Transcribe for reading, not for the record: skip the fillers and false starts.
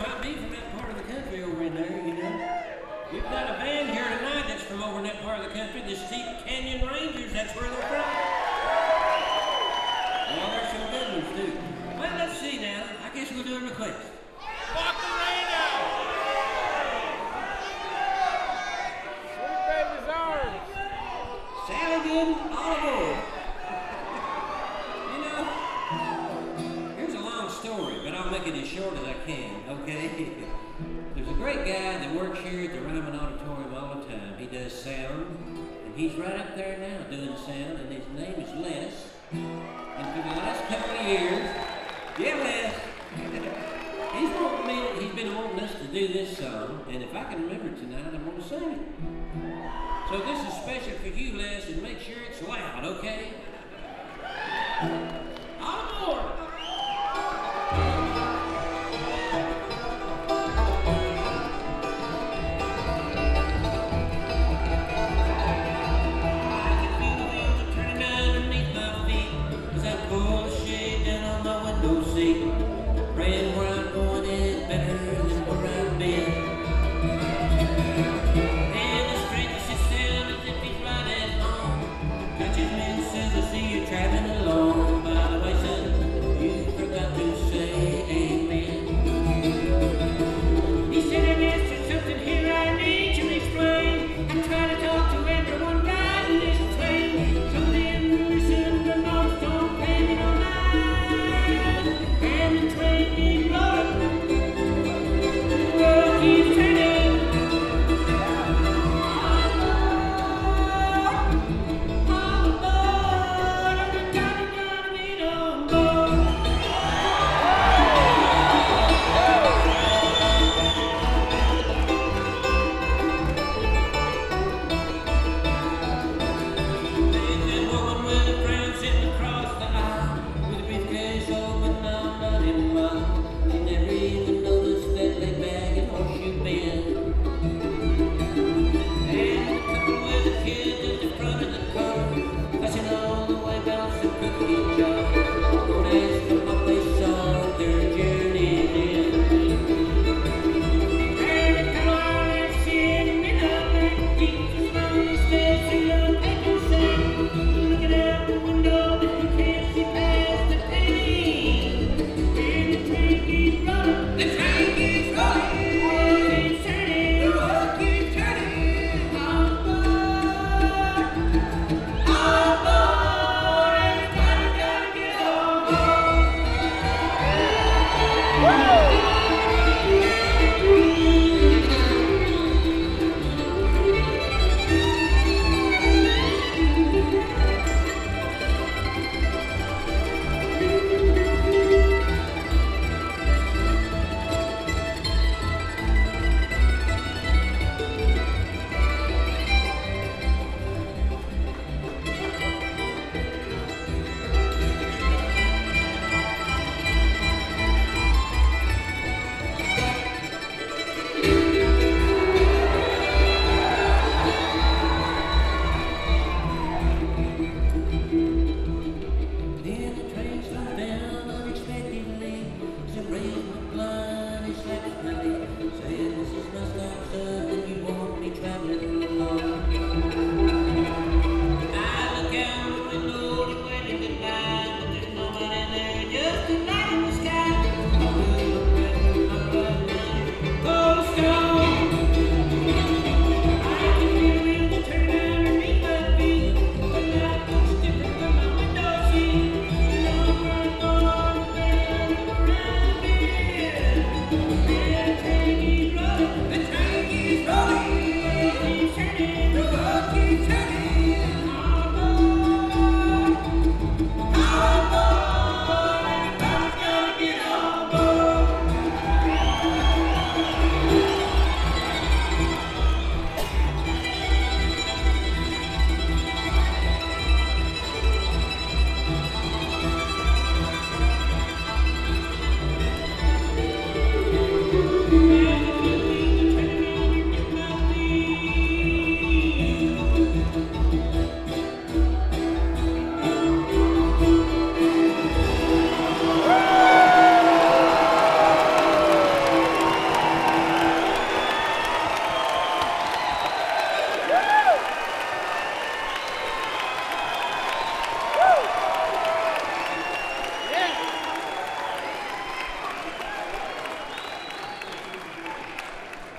might be from that part of the country over in there, you know. We've got a band here tonight that's from over in that part of the country, the Steep Canyon Rangers, that's where they're from. Well, there's some good ones too. Well, let's see now. I guess we'll do a request. Macarena! Sweet baby's arms! Saligan, all aboard. You know, here's a long story, but I'll make it as short as I can, okay? There's a great guy that works here at the Ryman Auditorium all the time. He does sound, and he's right up there now doing sound, and his name is Les. And for the last couple of years, yeah, Les, he's been wanting us to do this song, and if I can remember tonight, I'm going to sing it. So this is special for you, Les, and make sure it's loud, okay?